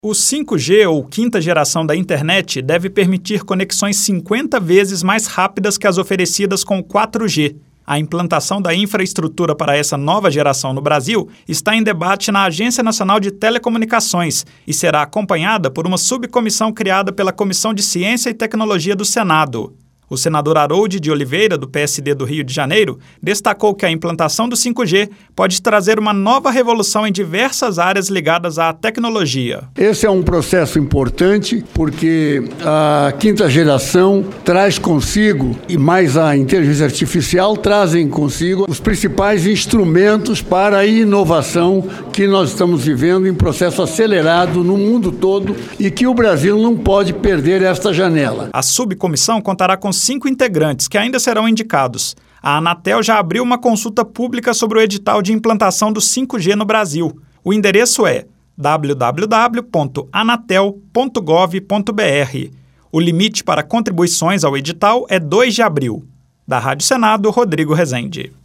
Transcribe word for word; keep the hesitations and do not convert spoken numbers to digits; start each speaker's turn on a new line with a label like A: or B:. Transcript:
A: O cinco G, ou quinta geração da internet, deve permitir conexões cinquenta vezes mais rápidas que as oferecidas com o quatro G. A implantação da infraestrutura para essa nova geração no Brasil está em debate na Agência Nacional de Telecomunicações e será acompanhada por uma subcomissão criada pela Comissão de Ciência e Tecnologia do Senado. O senador Harold de Oliveira, do P S D do Rio de Janeiro, destacou que a implantação do cinco G pode trazer uma nova revolução em diversas áreas ligadas à tecnologia.
B: Esse é um processo importante porque a quinta geração traz consigo, e mais a inteligência artificial, trazem consigo os principais instrumentos para a inovação que nós estamos vivendo em processo acelerado no mundo todo e que o Brasil não pode perder esta janela.
A: A subcomissão contará com cinco integrantes que ainda serão indicados. A Anatel já abriu uma consulta pública sobre o edital de implantação do cinco G no Brasil. O endereço é w w w ponto anatel ponto gov ponto b r. O limite para contribuições ao edital é dois de abril. Da Rádio Senado, Rodrigo Rezende.